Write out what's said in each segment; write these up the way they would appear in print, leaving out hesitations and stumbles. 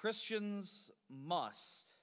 Christians must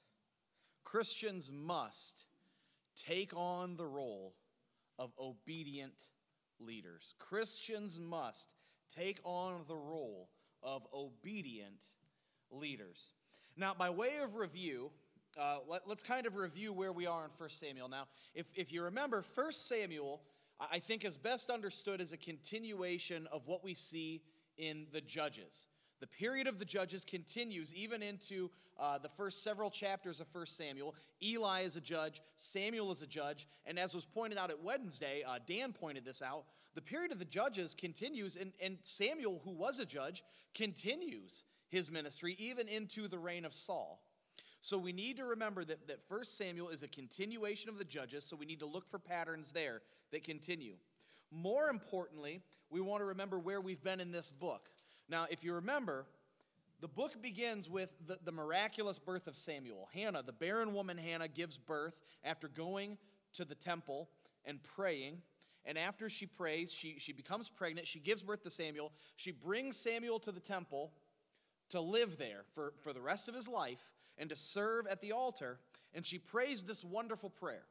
take on the role of obedient leaders. Christians must take on the role of obedient leaders. Now, by way of review, let's kind of review where we are in 1 Samuel. Now, if you remember, 1 Samuel, I think, is best understood as a continuation of what we see in the Judges. The period of the Judges continues even into the first several chapters of 1 Samuel. Eli is a judge, Samuel is a judge, and as was pointed out at Wednesday, Dan pointed this out, the period of the Judges continues, and Samuel, who was a judge, continues his ministry even into the reign of Saul. So we need to remember that 1 Samuel is a continuation of the Judges, so we need to look for patterns there that continue. More importantly, we want to remember where we've been in this book. Now, if you remember, the book begins with the miraculous birth of Samuel. Hannah, the barren woman Hannah, gives birth after going to the temple and praying. And after she prays, she becomes pregnant. She gives birth to Samuel. She brings Samuel to the temple to live there for the rest of his life and to serve at the altar. And she prays this wonderful prayer.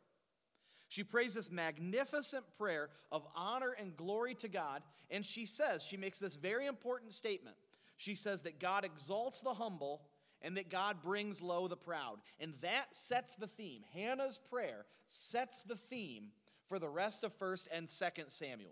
She prays this magnificent prayer of honor and glory to God. And she makes this very important statement. She says that God exalts the humble and that God brings low the proud. And that sets the theme. Hannah's prayer sets the theme for the rest of 1 and 2 Samuel.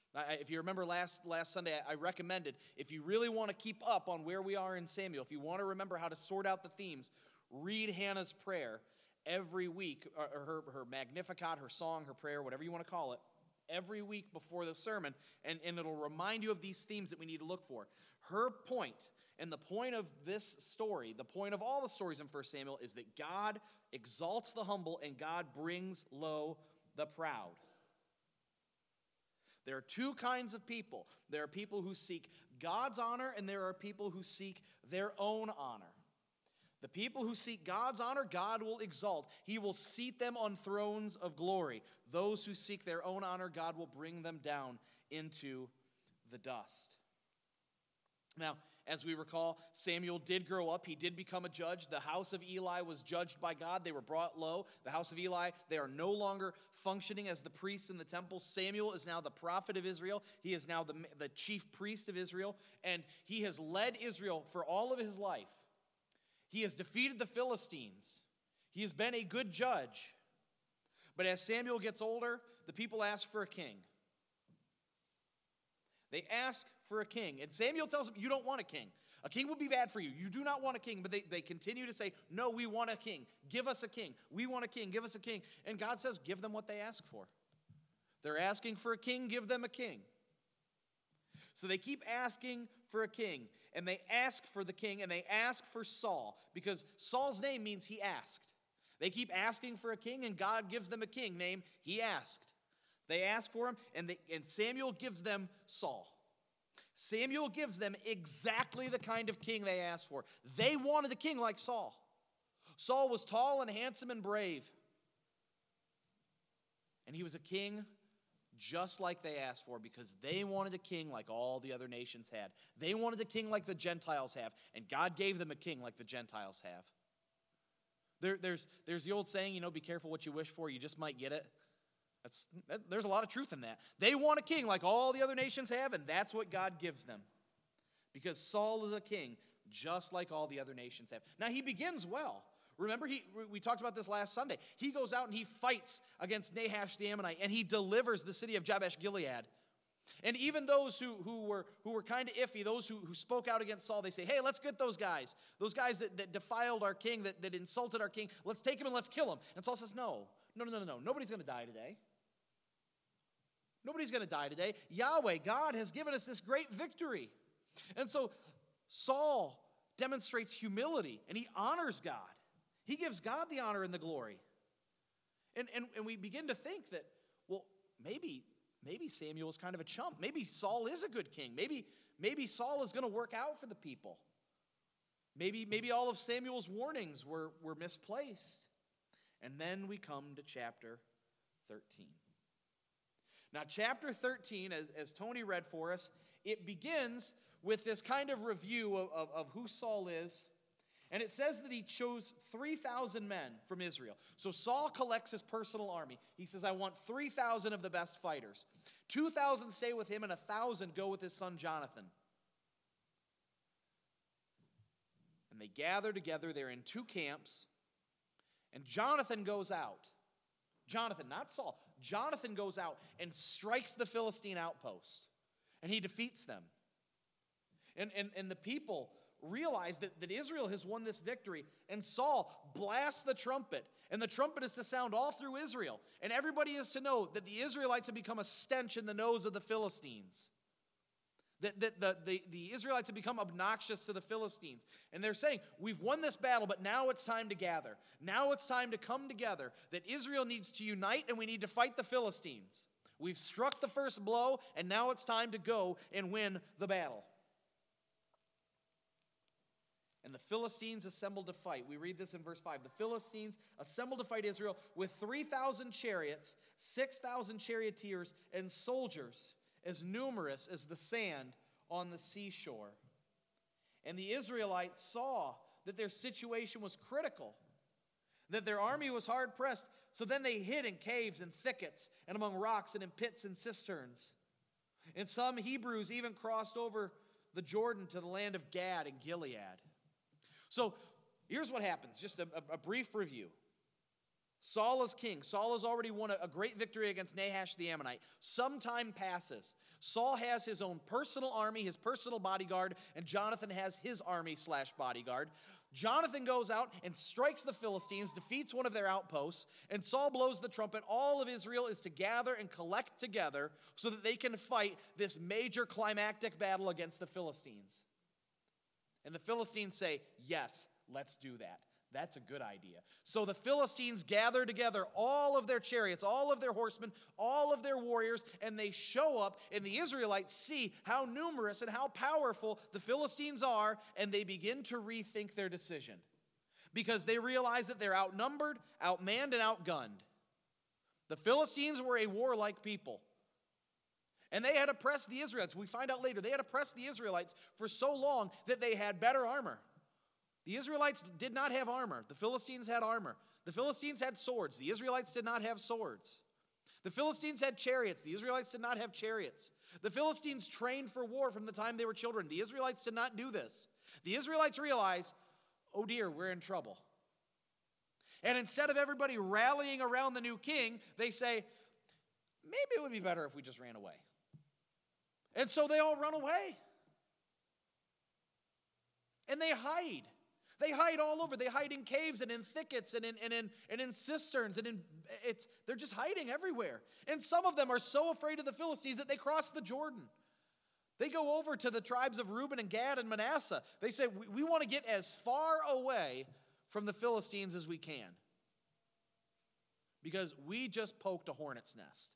If you remember last Sunday, I recommended, if you really want to keep up on where we are in Samuel, if you want to remember how to sort out the themes, read Hannah's prayer every week, or her Magnificat, her song, her prayer, whatever you want to call it, every week before the sermon, and it'll remind you of these themes that we need to look for. Her point, and the point of this story, the point of all the stories in 1 Samuel, is that God exalts the humble and God brings low the proud. There are two kinds of people. There are people who seek God's honor, and there are people who seek their own honor. The people who seek God's honor, God will exalt. He will seat them on thrones of glory. Those who seek their own honor, God will bring them down into the dust. Now, as we recall, Samuel did grow up. He did become a judge. The house of Eli was judged by God. They were brought low. The house of Eli, they are no longer functioning as the priests in the temple. Samuel is now the prophet of Israel. He is now the chief priest of Israel, and he has led Israel for all of his life. He has defeated the Philistines. He has been a good judge. But as Samuel gets older, the people ask for a king. They ask for a king. And Samuel tells them, you don't want a king. A king would be bad for you. You do not want a king. But they continue to say, no, we want a king. Give us a king. We want a king. Give us a king. And God says, give them what they ask for. They're asking for a king. Give them a king. So they keep asking for a king. And they ask for the king. And they ask for Saul. Because Saul's name means he asked. They keep asking for a king. And God gives them a king named he asked. They ask for him, and Samuel gives them Saul. Samuel gives them exactly the kind of king they asked for. They wanted a king like Saul. Saul was tall and handsome and brave. And he was a king just like they asked for, because they wanted a king like all the other nations had. They wanted a king like the Gentiles have, and God gave them a king like the Gentiles have. There's the old saying, be careful what you wish for, you just might get it. There's a lot of truth in that. They want a king like all the other nations have, and that's what God gives them. Because Saul is a king just like all the other nations have. Now, he begins well. Remember, we talked about this last Sunday. He goes out and he fights against Nahash the Ammonite, and he delivers the city of Jabesh Gilead. And even those who were kind of iffy, those who spoke out against Saul, they say, hey, let's get those guys that defiled our king, that insulted our king. Let's take him and let's kill him. And Saul says, no. Nobody's going to die today. Nobody's going to die today. Yahweh, God, has given us this great victory. And so Saul demonstrates humility, and he honors God. He gives God the honor and the glory. And we begin to think that, well, maybe Samuel is kind of a chump. Maybe Saul is a good king. Maybe Saul is going to work out for the people. Maybe all of Samuel's warnings were misplaced. And then we come to chapter 13. Now, chapter 13, as Tony read for us, it begins with this kind of review of who Saul is. And it says that he chose 3,000 men from Israel. So Saul collects his personal army. He says, I want 3,000 of the best fighters. 2,000 stay with him, and 1,000 go with his son Jonathan. And they gather together. They're in 2 camps. And Jonathan goes out. Jonathan, not Saul. Jonathan goes out and strikes the Philistine outpost. And he defeats them. And the people realize that Israel has won this victory. And Saul blasts the trumpet. And the trumpet is to sound all through Israel. And everybody is to know that the Israelites have become a stench in the nose of the Philistines. That the Israelites have become obnoxious to the Philistines. And they're saying, we've won this battle, but now it's time to gather. Now it's time to come together. That Israel needs to unite, and we need to fight the Philistines. We've struck the first blow, and now it's time to go and win the battle. And the Philistines assembled to fight. We read this in verse 5. The Philistines assembled to fight Israel with 3,000 chariots, 6,000 charioteers, and soldiers as numerous as the sand on the seashore. And the Israelites saw that their situation was critical, that their army was hard pressed. So then they hid in caves and thickets and among rocks and in pits and cisterns. And some Hebrews even crossed over the Jordan to the land of Gad and Gilead. So here's what happens, just a brief review. Saul is king. Saul has already won a great victory against Nahash the Ammonite. Some time passes. Saul has his own personal army, his personal bodyguard, and Jonathan has his army/bodyguard. Jonathan goes out and strikes the Philistines, defeats one of their outposts, and Saul blows the trumpet. All of Israel is to gather and collect together so that they can fight this major climactic battle against the Philistines. And the Philistines say, yes, let's do that. That's a good idea. So the Philistines gather together all of their chariots, all of their horsemen, all of their warriors, and they show up, and the Israelites see how numerous and how powerful the Philistines are, and they begin to rethink their decision because they realize that they're outnumbered, outmanned, and outgunned. The Philistines were a warlike people. And they had oppressed the Israelites. We find out later, they had oppressed the Israelites for so long that they had better armor. The Israelites did not have armor. The Philistines had armor. The Philistines had swords. The Israelites did not have swords. The Philistines had chariots. The Israelites did not have chariots. The Philistines trained for war from the time they were children. The Israelites did not do this. The Israelites realized, oh dear, we're in trouble. And instead of everybody rallying around the new king, they say, maybe it would be better if we just ran away. And so they all run away. And they hide. They hide all over. They hide in caves and in thickets and in cisterns. They're just hiding everywhere. And some of them are so afraid of the Philistines that they cross the Jordan. They go over to the tribes of Reuben and Gad and Manasseh. They say, we want to get as far away from the Philistines as we can. Because we just poked a hornet's nest.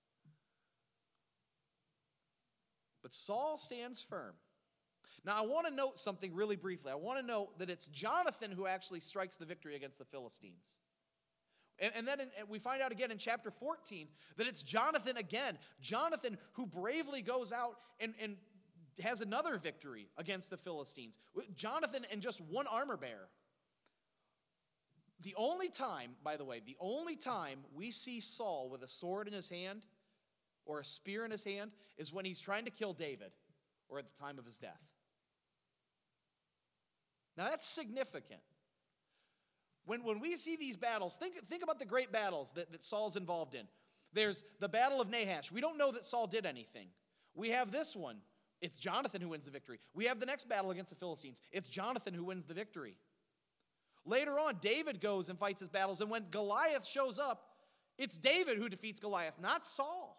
But Saul stands firm. Now, I want to note something really briefly. I want to note that it's Jonathan who actually strikes the victory against the Philistines. And then we find out again in chapter 14 that it's Jonathan again. Jonathan who bravely goes out and has another victory against the Philistines. Jonathan and just one armor bearer. The only time, by the way, we see Saul with a sword in his hand or a spear in his hand is when he's trying to kill David or at the time of his death. Now that's significant. When we see these battles, think about the great battles that Saul's involved in. There's the battle of Nahash. We don't know that Saul did anything. We have this one. It's Jonathan who wins the victory. We have the next battle against the Philistines. It's Jonathan who wins the victory. Later on, David goes and fights his battles, and when Goliath shows up, it's David who defeats Goliath, not Saul.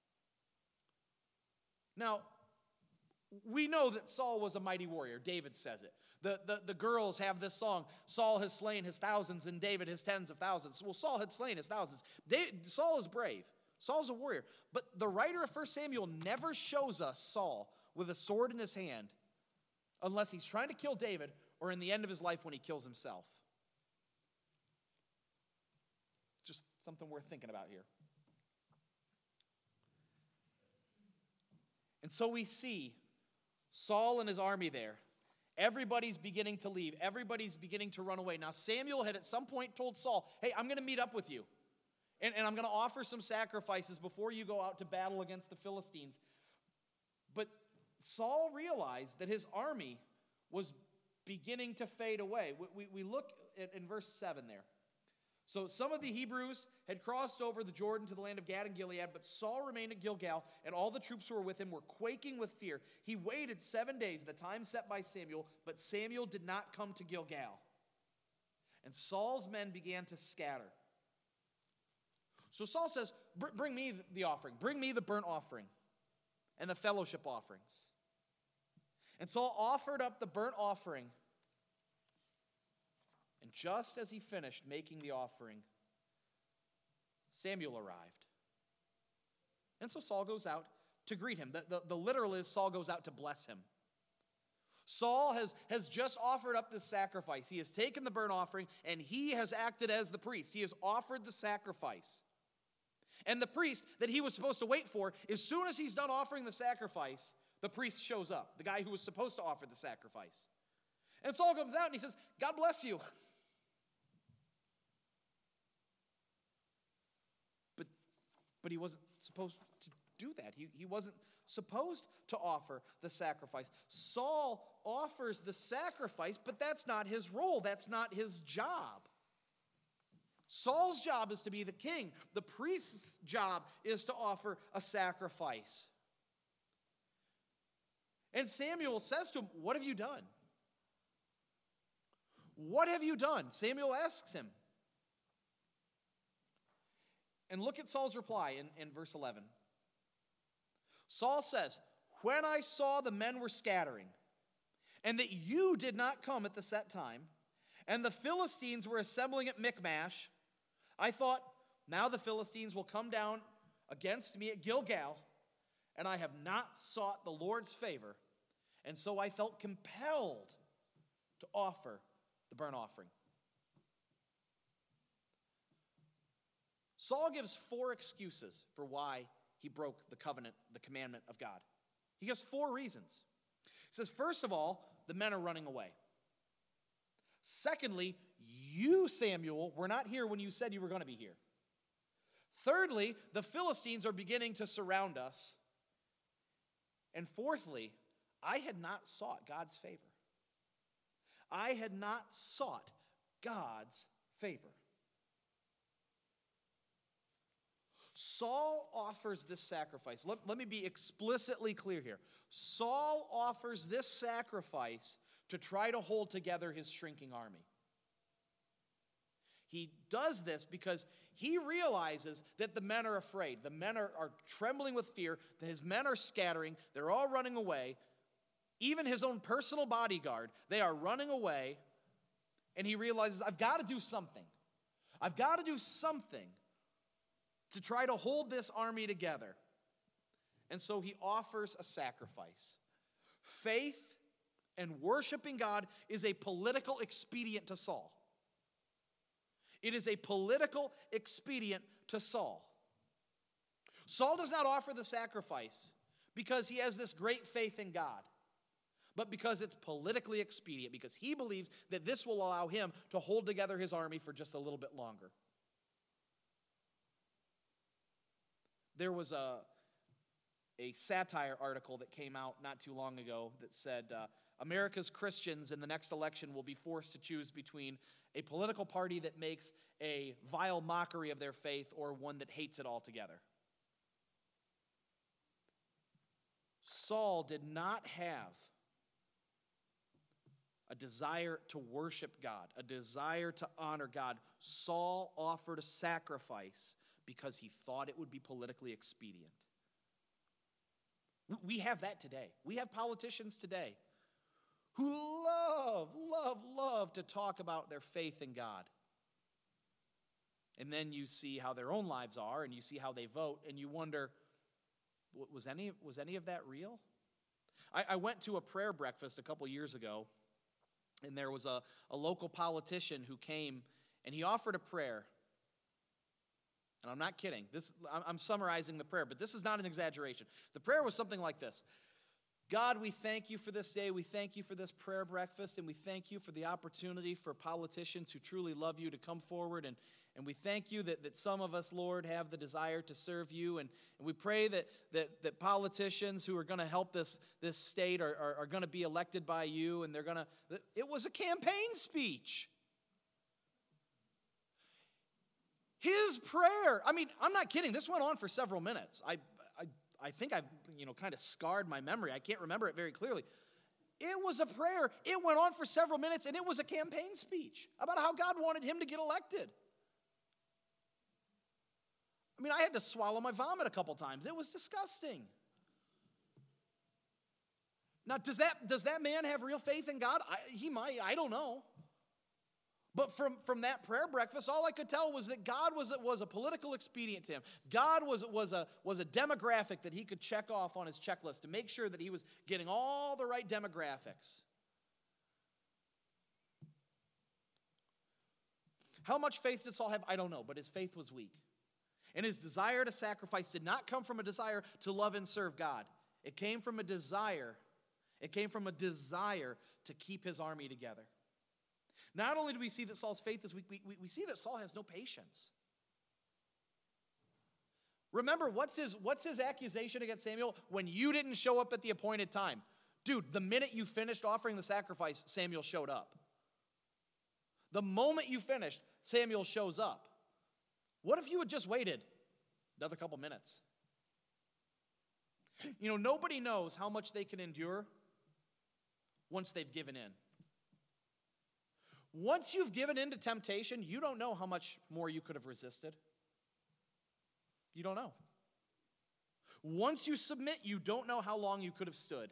Now, we know that Saul was a mighty warrior. David says it. The girls have this song, Saul has slain his thousands and David his tens of thousands. Well, Saul had slain his thousands. Saul is brave. Saul's a warrior. But the writer of 1 Samuel never shows us Saul with a sword in his hand unless he's trying to kill David or in the end of his life when he kills himself. Just something worth thinking about here. And so we see Saul and his army there. Everybody's beginning to leave. Everybody's beginning to run away. Now, Samuel had at some point told Saul, hey, I'm going to meet up with you. And I'm going to offer some sacrifices before you go out to battle against the Philistines. But Saul realized that his army was beginning to fade away. We look in verse 7 there. So some of the Hebrews had crossed over the Jordan to the land of Gad and Gilead, but Saul remained at Gilgal, and all the troops who were with him were quaking with fear. He waited 7 days, the time set by Samuel, but Samuel did not come to Gilgal. And Saul's men began to scatter. So Saul says, bring me the offering. Bring me the burnt offering and the fellowship offerings. And Saul offered up the burnt offering. And just as he finished making the offering, Samuel arrived. And so Saul goes out to greet him. The literal is Saul goes out to bless him. Saul has just offered up this sacrifice. He has taken the burnt offering, and he has acted as the priest. He has offered the sacrifice. And the priest that he was supposed to wait for, as soon as he's done offering the sacrifice, the priest shows up, the guy who was supposed to offer the sacrifice. And Saul comes out and he says, God bless you. But he wasn't supposed to do that. He wasn't supposed to offer the sacrifice. Saul offers the sacrifice, but that's not his role. That's not his job. Saul's job is to be the king. The priest's job is to offer a sacrifice. And Samuel says to him, what have you done? What have you done? Samuel asks him. And look at Saul's reply in verse 11. Saul says, when I saw the men were scattering, and that you did not come at the set time, and the Philistines were assembling at Michmash, I thought, now the Philistines will come down against me at Gilgal, and I have not sought the Lord's favor, and so I felt compelled to offer the burnt offering. Saul gives 4 excuses for why he broke the covenant, the commandment of God. He gives 4 reasons. He says, first of all, the men are running away. Secondly, you, Samuel, were not here when you said you were going to be here. Thirdly, the Philistines are beginning to surround us. And fourthly, I had not sought God's favor. I had not sought God's favor. Saul offers this sacrifice. Let me be explicitly clear here. Saul offers this sacrifice to try to hold together his shrinking army. He does this because he realizes that the men are afraid. The men are trembling with fear. That his men are scattering. They're all running away. Even his own personal bodyguard, they are running away. And he realizes, I've got to do something. I've got to do something to try to hold this army together. And so he offers a sacrifice. Faith and worshiping God is a political expedient to Saul. It is a political expedient to Saul. Saul does not offer the sacrifice because he has this great faith in God, but because it's politically expedient, because he believes that this will allow him to hold together his army for just a little bit longer. There was a satire article that came out not too long ago that said, America's Christians in the next election will be forced to choose between a political party that makes a vile mockery of their faith or one that hates it altogether. Saul did not have a desire to worship God, a desire to honor God. Saul offered a sacrifice because he thought it would be politically expedient. We have that today. We have politicians today who love to talk about their faith in God. And then you see how their own lives are, and you see how they vote, and you wonder, was any of that real? I went to a prayer breakfast a couple years ago, and there was a local politician who came, and he offered a prayer. And I'm not kidding. I'm summarizing the prayer, but this is not an exaggeration. The prayer was something like this. God, we thank you for this day. We thank you for this prayer breakfast, and we thank you for the opportunity for politicians who truly love you to come forward. And we thank you that some of us, Lord, have the desire to serve you. And we pray that politicians who are going to help this state are going to be elected by you, and it was a campaign speech. His prayer, I mean, I'm not kidding. This went on for several minutes. I think I've, kind of scarred my memory. I can't remember it very clearly. It was a prayer. It went on for several minutes, and it was a campaign speech about how God wanted him to get elected. I mean, I had to swallow my vomit a couple times. It was disgusting. Now, does that man have real faith in God? He might. I don't know. But from that prayer breakfast, all I could tell was that God was a political expedient to him. God was a demographic that he could check off on his checklist to make sure that he was getting all the right demographics. How much faith did Saul have? I don't know, but his faith was weak. And his desire to sacrifice did not come from a desire to love and serve God. It came from a desire. It came from a desire to keep his army together. Not only do we see that Saul's faith is weak, we see that Saul has no patience. Remember, what's his accusation against Samuel? When you didn't show up at the appointed time. Dude, the minute you finished offering the sacrifice, Samuel showed up. The moment you finished, Samuel shows up. What if you had just waited another couple minutes? Nobody knows how much they can endure once they've given in. Once you've given in to temptation, you don't know how much more you could have resisted. You don't know. Once you submit, you don't know how long you could have stood.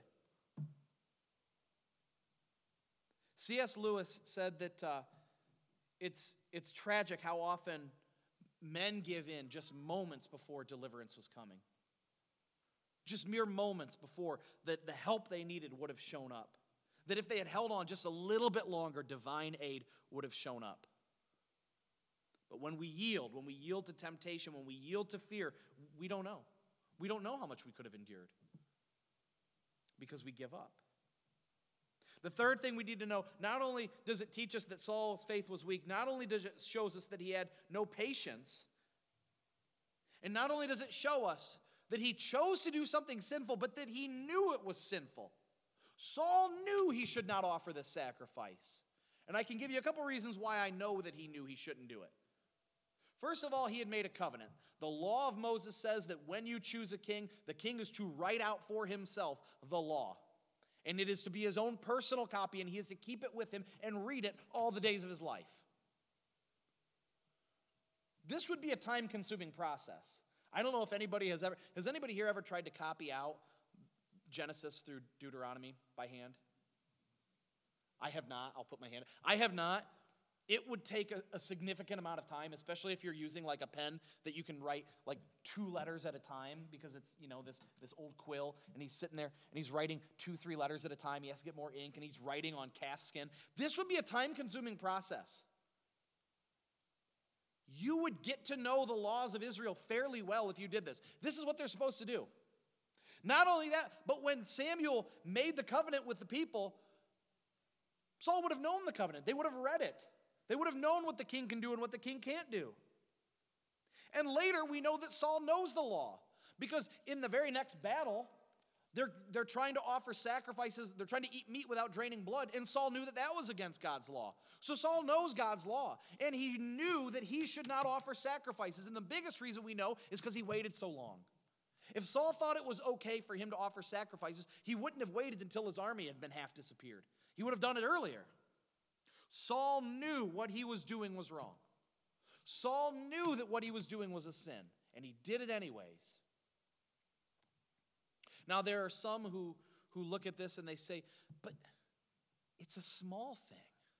C.S. Lewis said that it's tragic how often men give in just moments before deliverance was coming. Just mere moments before the help they needed would have shown up. That if they had held on just a little bit longer, divine aid would have shown up. But when we yield to temptation, when we yield to fear, we don't know. We don't know how much we could have endured because we give up. The third thing we need to know, not only does it teach us that Saul's faith was weak, not only does it show us that he had no patience, and not only does it show us that he chose to do something sinful, but that he knew it was sinful. Saul knew he should not offer this sacrifice. And I can give you a couple reasons why I know that he knew he shouldn't do it. First of all, he had made a covenant. The law of Moses says that when you choose a king, the king is to write out for himself the law. And it is to be his own personal copy, and he is to keep it with him and read it all the days of his life. This would be a time-consuming process. I don't know if anybody has anybody here ever tried to copy out Genesis through Deuteronomy by hand? I have not. I'll put my hand. I have not. It would take a significant amount of time, especially if you're using like a pen that you can write like 2 letters at a time, because it's, this old quill, and he's sitting there and he's writing 2-3 letters at a time. He has to get more ink, and he's writing on calf skin. This would be a time-consuming process. You would get to know the laws of Israel fairly well if you did this. This is what they're supposed to do. Not only that, but when Samuel made the covenant with the people, Saul would have known the covenant. They would have read it. They would have known what the king can do and what the king can't do. And later we know that Saul knows the law, because in the very next battle, they're trying to offer sacrifices. They're trying to eat meat without draining blood, and Saul knew that was against God's law. So Saul knows God's law, and he knew that he should not offer sacrifices. And the biggest reason we know is because he waited so long. If Saul thought it was okay for him to offer sacrifices, he wouldn't have waited until his army had been half disappeared. He would have done it earlier. Saul knew what he was doing was wrong. Saul knew that what he was doing was a sin, and he did it anyways. Now, there are some who look at this and they say, but it's a small thing.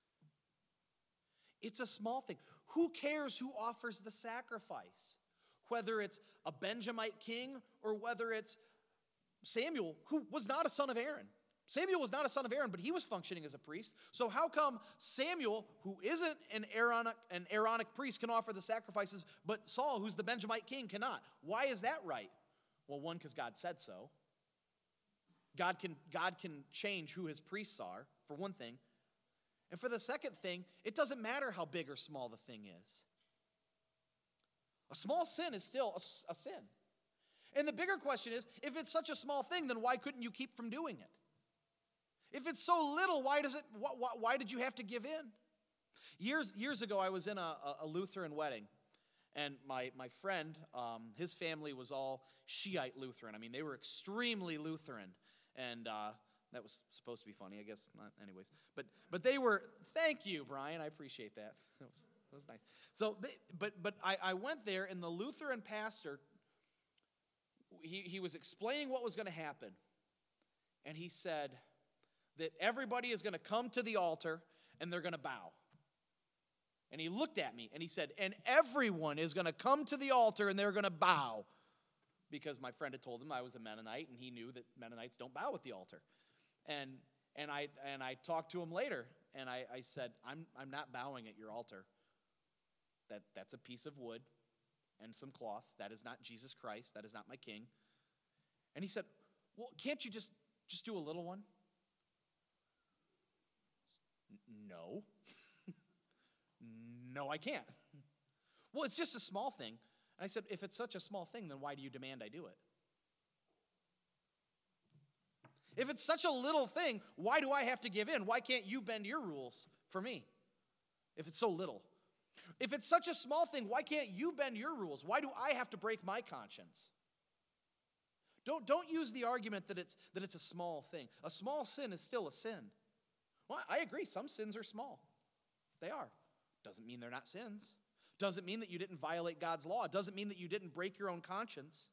It's a small thing. Who cares who offers the sacrifice? Whether it's a Benjamite king or whether it's Samuel, who was not a son of Aaron. Samuel was not a son of Aaron, but he was functioning as a priest. So how come Samuel, who isn't an Aaronic priest, can offer the sacrifices, but Saul, who's the Benjamite king, cannot? Why is that right? Well, one, because God said so. God can change who his priests are, for one thing. And for the second thing, it doesn't matter how big or small the thing is. A small sin is still a sin. And the bigger question is, if it's such a small thing, then why couldn't you keep from doing it? If it's so little, why did you have to give in? Years ago, I was in a Lutheran wedding, and my friend, his family was all Shiite Lutheran. I mean, they were extremely Lutheran, and that was supposed to be funny, I guess. Not, anyways, but they were. Thank you, Brian. I appreciate that. That was nice. So, I went there, and the Lutheran pastor, he was explaining what was going to happen, and he said that everybody is going to come to the altar and they're going to bow. And he looked at me and he said, and everyone is going to come to the altar and they're going to bow. Because my friend had told him I was a Mennonite, and he knew that Mennonites don't bow at the altar. And I talked to him later, and I said, I'm not bowing at your altar. That's a piece of wood and some cloth. That is not Jesus Christ. That is not my king. And he said, well, can't you just do a little one? No. No, I can't. Well, it's just a small thing. And I said, if it's such a small thing, then why do you demand I do it? If it's such a little thing, why do I have to give in? Why can't you bend your rules for me? If it's so little. If it's such a small thing, why can't you bend your rules? Why do I have to break my conscience? Don't use the argument that it's a small thing. A small sin is still a sin. Well, I agree, some sins are small. They are. Doesn't mean they're not sins. Doesn't mean that you didn't violate God's law. Doesn't mean that you didn't break your own conscience.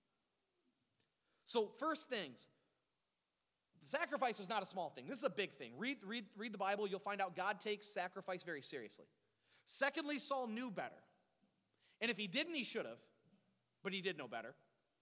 So first things, the sacrifice was not a small thing. This is a big thing. Read the Bible. You'll find out God takes sacrifice very seriously. Secondly, Saul knew better. And if he didn't, he should have. But he did know better.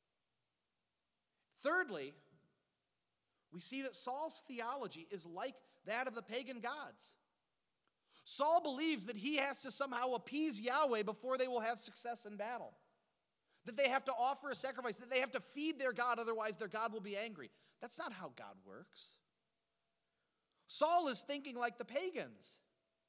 Thirdly, we see that Saul's theology is like that of the pagan gods. Saul believes that he has to somehow appease Yahweh before they will have success in battle. That they have to offer a sacrifice, that they have to feed their God, otherwise their God will be angry. That's not how God works. Saul is thinking like the pagans.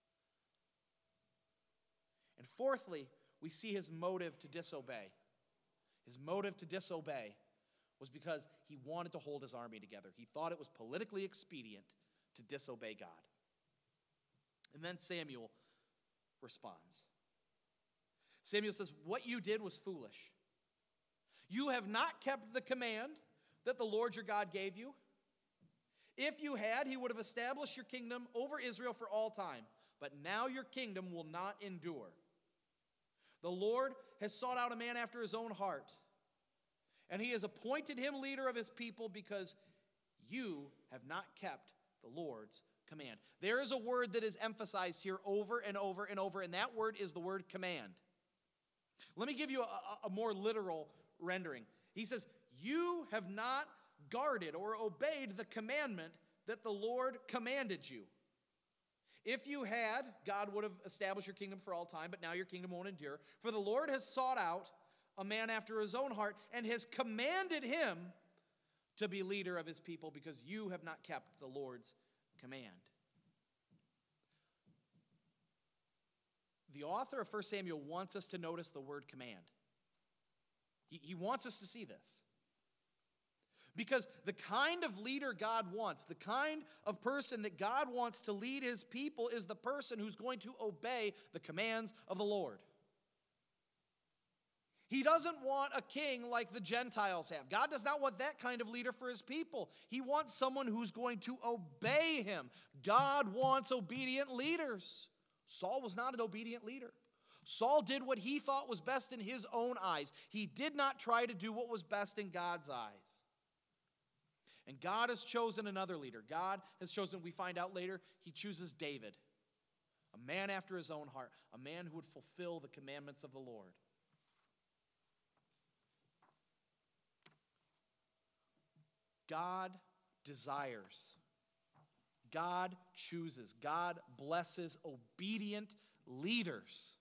And fourthly, we see his motive to disobey. His motive to disobey was because he wanted to hold his army together. He thought it was politically expedient to disobey God. And then Samuel responds. Samuel says, what you did was foolish. You have not kept the command that the Lord your God gave you. If you had, he would have established your kingdom over Israel for all time. But now your kingdom will not endure. The Lord has sought out a man after his own heart, and he has appointed him leader of his people because you have not kept the Lord's command. There is a word that is emphasized here over and over and over, and that word is the word command. Let me give you a more literal rendering. He says, you have not guarded or obeyed the commandment that the Lord commanded you. If you had, God would have established your kingdom for all time, but now your kingdom won't endure. For the Lord has sought out a man after his own heart and has commanded him to be leader of his people because you have not kept the Lord's command. The author of 1 Samuel wants us to notice the word command. He wants us to see this. Because the kind of leader God wants, the kind of person that God wants to lead his people is the person who's going to obey the commands of the Lord. He doesn't want a king like the Gentiles have. God does not want that kind of leader for his people. He wants someone who's going to obey him. God wants obedient leaders. Saul was not an obedient leader. Saul did what he thought was best in his own eyes. He did not try to do what was best in God's eyes. And God has chosen another leader. God has chosen, we find out later, he chooses David, a man after his own heart, a man who would fulfill the commandments of the Lord. God desires, God chooses, God blesses obedient leaders.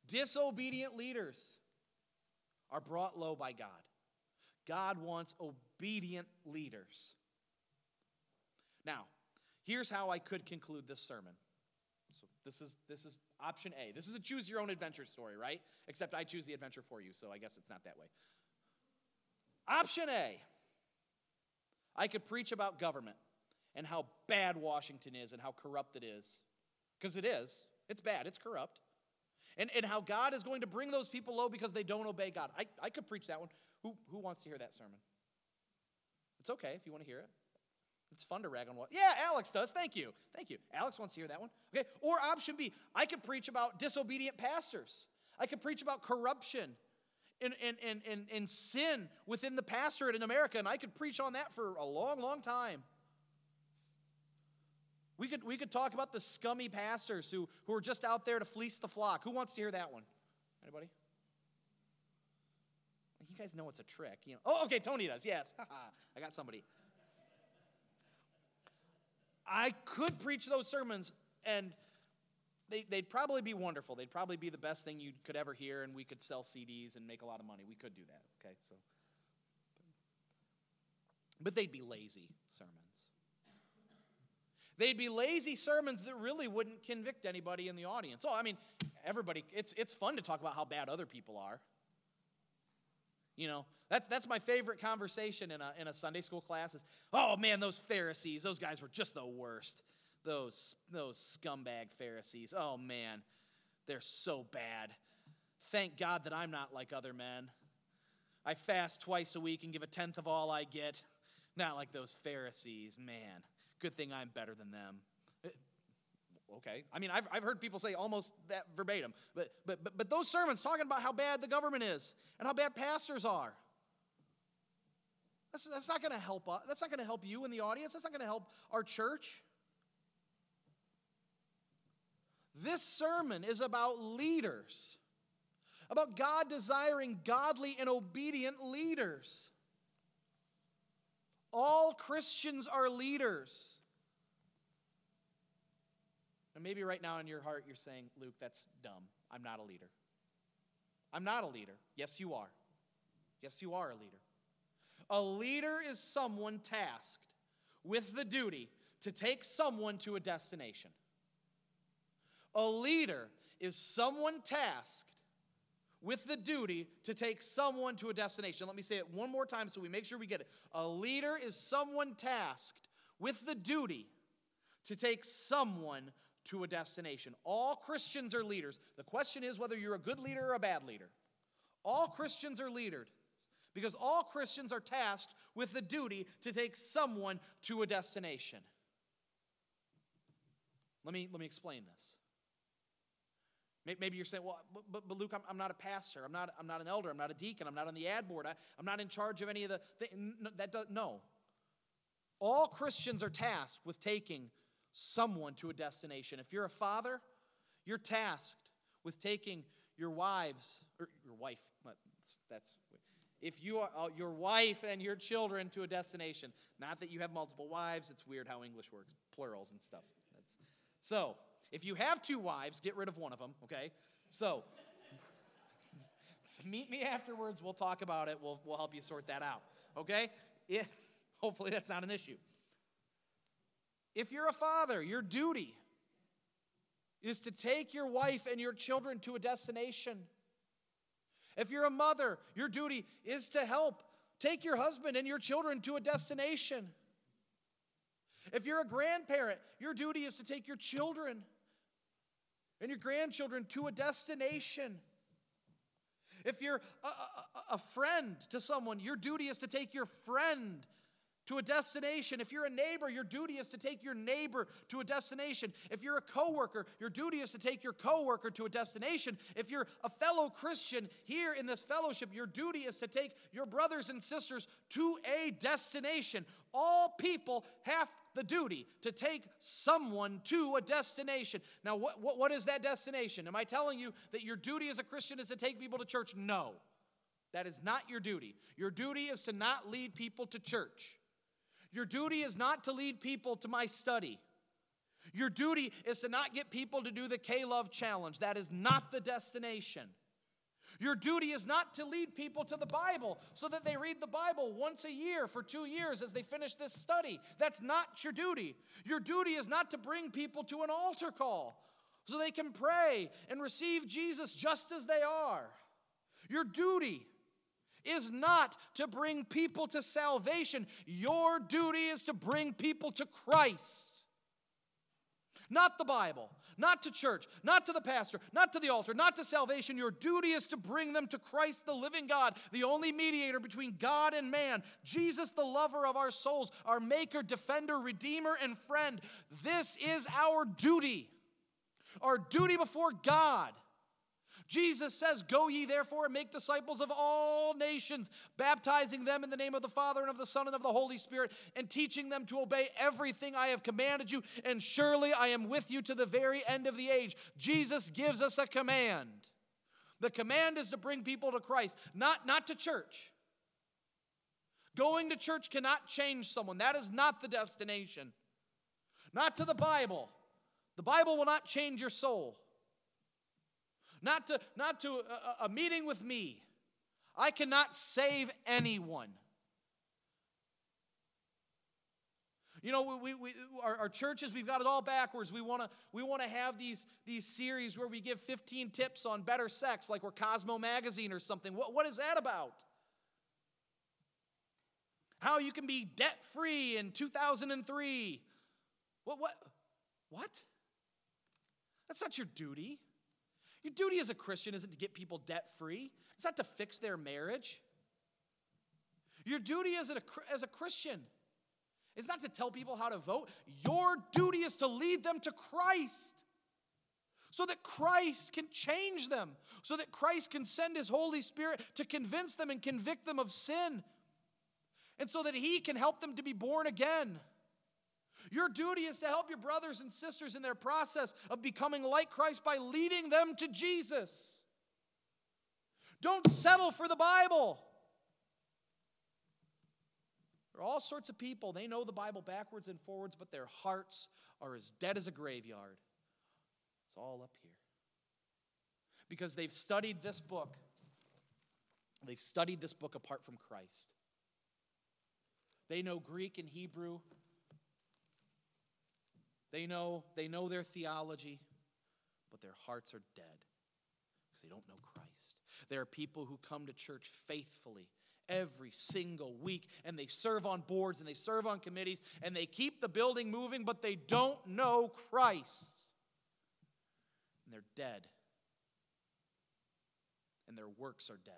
Disobedient leaders are brought low by God. God wants obedient leaders. Now, here's how I could conclude this sermon. So this is option A. This is a choose your own adventure story, right? Except I choose the adventure for you, so I guess it's not that way. Option A. I could preach about government and how bad Washington is and how corrupt it is. Because it is. It's bad. It's corrupt. And how God is going to bring those people low because they don't obey God. I could preach that one. Who wants to hear that sermon? It's okay if you want to hear it. It's fun to rag on what. Yeah, Alex does. Thank you. Thank you. Alex wants to hear that one. Okay. Or option B, I could preach about disobedient pastors. I could preach about corruption and sin within the pastorate in America, and I could preach on that for a long, long time. We could talk about the scummy pastors who are just out there to fleece the flock. Who wants to hear that one? Anybody? You guys know it's a trick. You know. Oh, okay, Tony does. Yes. I got somebody. I could preach those sermons, and they'd probably be wonderful. They'd probably be the best thing you could ever hear, and we could sell CDs and make a lot of money. We could do that, okay? But they'd be lazy sermons. They'd be lazy sermons that really wouldn't convict anybody in the audience. Oh, I mean, everybody, it's fun to talk about how bad other people are. You know, that's my favorite conversation in a Sunday school class is, oh man, those Pharisees, those guys were just the worst. Those scumbag Pharisees. Oh man, they're so bad. Thank God that I'm not like other men. I fast twice a week and give a tenth of all I get. Not like those Pharisees, man. Good thing I'm better than them. Okay. I mean, I've heard people say almost that verbatim. But those sermons talking about how bad the government is and how bad pastors are, that's not going to help us. That's not going to help you in the audience. That's not going to help our church. This sermon is about leaders, about God desiring godly and obedient leaders. All Christians are leaders. And maybe right now in your heart you're saying, Luke, that's dumb. I'm not a leader. I'm not a leader. Yes, you are. Yes, you are a leader. A leader is someone tasked with the duty to take someone to a destination. A leader is someone tasked with the duty to take someone to a destination. Let me say it one more time so we make sure we get it. A leader is someone tasked with the duty to take someone to a destination. All Christians are leaders. The question is whether you're a good leader or a bad leader. All Christians are leaders because all Christians are tasked with the duty to take someone to a destination. Let me explain this. Maybe you're saying, well, but Luke, I'm not a pastor. I'm not an elder. I'm not a deacon. I'm not on the ad board. I'm not in charge of any of the things. No. All Christians are tasked with taking someone to a destination. If you're a father, you're tasked with taking your wives, or your wife, if you are your wife and your children to a destination. Not that you have multiple wives. It's weird how English works, plurals and stuff. So, if you have two wives, get rid of one of them, okay? So meet me afterwards. We'll talk about it. We'll help you sort that out, okay? Hopefully that's not an issue. If you're a father, your duty is to take your wife and your children to a destination. If you're a mother, your duty is to help take your husband and your children to a destination. If you're a grandparent, your duty is to take your children and your grandchildren to a destination. If you're a friend to someone, your duty is to take your friend to a destination. If you're a neighbor, your duty is to take your neighbor to a destination. If you're a coworker, your duty is to take your coworker to a destination. If you're a fellow Christian here in this fellowship, your duty is to take your brothers and sisters to a destination. All people have the duty to take someone to a destination. Now, what is that destination? Am I telling you that your duty as a Christian is to take people to church? No, that is not your duty. Your duty is to not lead people to church. Your duty is not to lead people to my study. Your duty is to not get people to do the K-Love challenge. That is not the destination. Your duty is not to lead people to the Bible so that they read the Bible once a year for 2 years as they finish this study. That's not your duty. Your duty is not to bring people to an altar call so they can pray and receive Jesus just as they are. Your duty is not to bring people to salvation. Your duty is to bring people to Christ. Not the Bible, not to church, not to the pastor, not to the altar, not to salvation. Your duty is to bring them to Christ, the living God, the only mediator between God and man. Jesus, the lover of our souls, our maker, defender, redeemer, and friend. This is our duty. Our duty before God. Jesus says, "Go ye therefore and make disciples of all nations, baptizing them in the name of the Father and of the Son and of the Holy Spirit, and teaching them to obey everything I have commanded you, and surely I am with you to the very end of the age." Jesus gives us a command. The command is to bring people to Christ, not to church. Going to church cannot change someone. That is not the destination. Not to the Bible. The Bible will not change your soul. Not to a meeting with me. I cannot save anyone. You know, our churches, we've got it all backwards. We want to have these series where we give 15 tips on better sex, like we're Cosmo Magazine or something. What is that about? How you can be debt-free in 2003. What? That's not your duty. Your duty as a Christian isn't to get people debt-free. It's not to fix their marriage. Your duty as a Christian is not to tell people how to vote. Your duty is to lead them to Christ so that Christ can change them, so that Christ can send His Holy Spirit to convince them and convict them of sin, and so that He can help them to be born again. Your duty is to help your brothers and sisters in their process of becoming like Christ by leading them to Jesus. Don't settle for the Bible. There are all sorts of people, they know the Bible backwards and forwards, but their hearts are as dead as a graveyard. It's all up here. Because they've studied this book. They've studied this book apart from Christ. They know Greek and Hebrew. They know their theology, but their hearts are dead because they don't know Christ. There are people who come to church faithfully every single week, and they serve on boards, and they serve on committees, and they keep the building moving, but they don't know Christ. And they're dead. And their works are dead.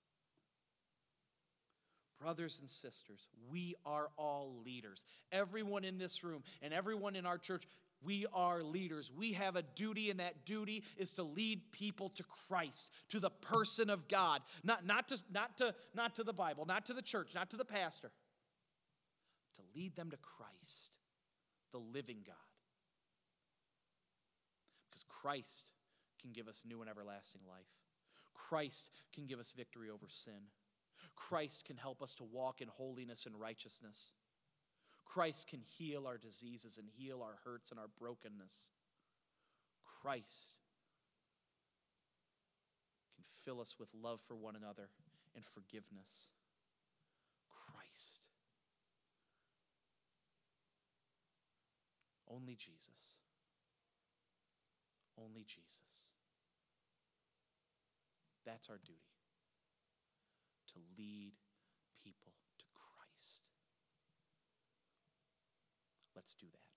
Brothers and sisters, we are all leaders. Everyone in this room and everyone in our church, we are leaders. We have a duty, and that duty is to lead people to Christ, to the person of God. Not to the Bible, not to the church, not to the pastor. To lead them to Christ, the living God. Because Christ can give us new and everlasting life. Christ can give us victory over sin. Christ can help us to walk in holiness and righteousness. Christ can heal our diseases and heal our hurts and our brokenness. Christ can fill us with love for one another and forgiveness. Christ. Only Jesus. Only Jesus. That's our duty. To lead people to Christ. Let's do that.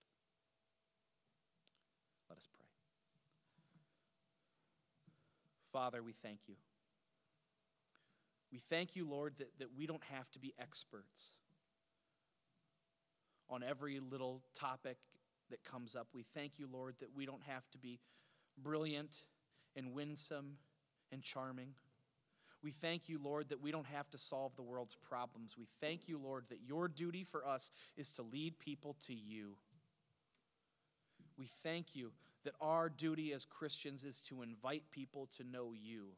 Let us pray. Father, we thank you. We thank you, Lord, that we don't have to be experts on every little topic that comes up. We thank you, Lord, that we don't have to be brilliant and winsome and charming. We thank you, Lord, that we don't have to solve the world's problems. We thank you, Lord, that your duty for us is to lead people to you. We thank you that our duty as Christians is to invite people to know you.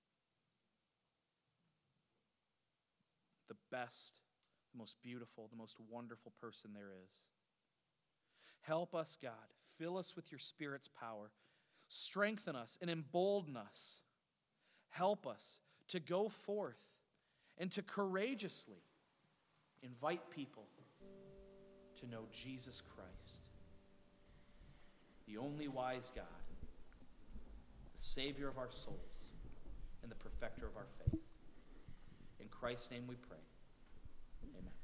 The best, the most beautiful, the most wonderful person there is. Help us, God. Fill us with your Spirit's power. Strengthen us and embolden us. help us to go forth and to courageously invite people to know Jesus Christ, the only wise God, the Savior of our souls, and the perfecter of our faith. In Christ's name we pray. Amen.